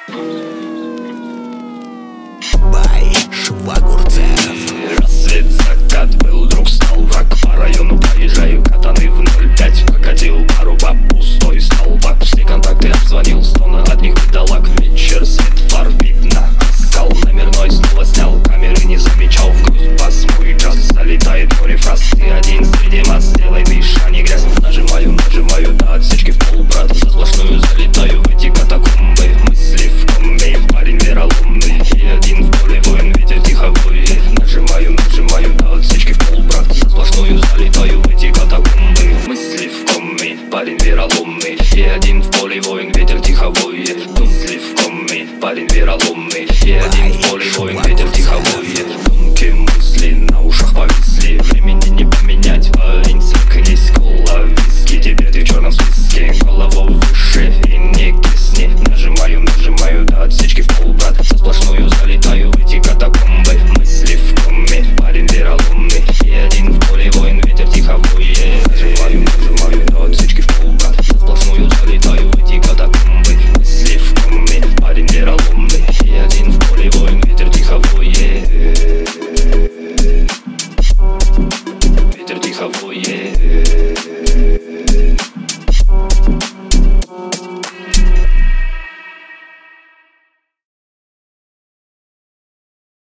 Бай Швагурцев. Рассвет, закат, был, друг стал враг. По району проезжаю, катаны в 0,5. Покатил пару баб, пустой столбак. Все контакты обзвонил, стоны от них бедолаг. Вечер, свет фар, видно, искал номерной, снова снял камеры, не замечал. В грудь бас, мой джаз, залетает море фраз. Ты один среди масс, сделай дыша, не грязь. Нажимаю до отсечки в пол, брат. За сплошную залетаю в эти катакомбы. Мысли в коме, парень вероломный. И один в поле воин, ветер тихо воет. Нажимаю до отсечки в пол, брат. За сплошную залетаю в эти катакомбы. Мысли в коме, парень вероломный. И один в поле воин, ветер тихо воет. Мысли в коме, парень вероломный. И один в